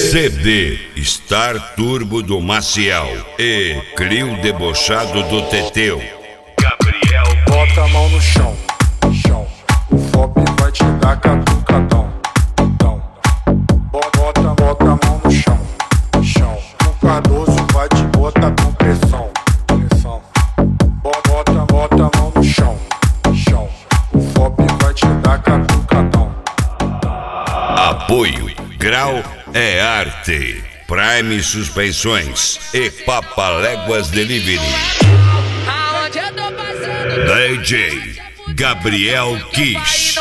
CD Star Turbo do Maciel e Crio Debochado do Teteu. Gabriel, bota a mão no chão, chão. O FOP vai te dar catucadão, dão. Bota a mão no chão, chão. O Cardoso vai te botar com pressão, pressão. Bota a mão no chão, chão. O FOP vai te dar catucadão. Apoio Grau é Arte, Prime Suspensões e Papaléguas Delivery. DJ Gabriel Kish.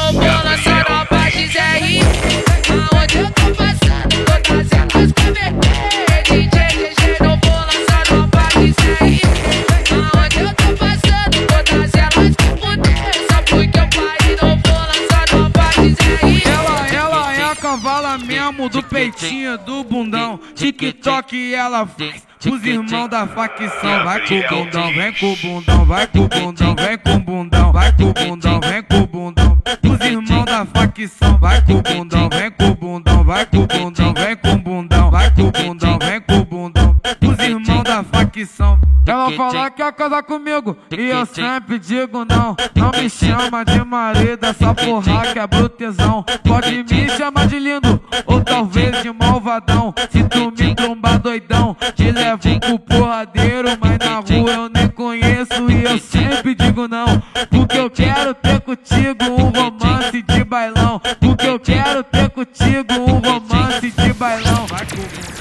Cavala mesmo do peitinho do bundão. TikTok ela faz os irmãos da facção. Vai com o bundão, vem com o bundão, vai com o bundão, vem com o bundão, vai com o bundão, vem com o bundão. Os irmãos da facção. Vai com o bundão, vem com o bundão, vai com o bundão, vem com o bundão, vai com o bundão, vem com o bundão. Os irmãos da facção. Ela fala que quer casar comigo e eu sempre digo não. Não me chama de marido, essa porra que é brutezão. Pode me chamar de lindo ou talvez de malvadão. Se tu me trombar doidão, te levo pro porradeiro. Mas na rua eu nem conheço e eu sempre digo não. Porque eu quero ter contigo um romance de bailão. Porque eu quero ter contigo um romance de bailão. Vai com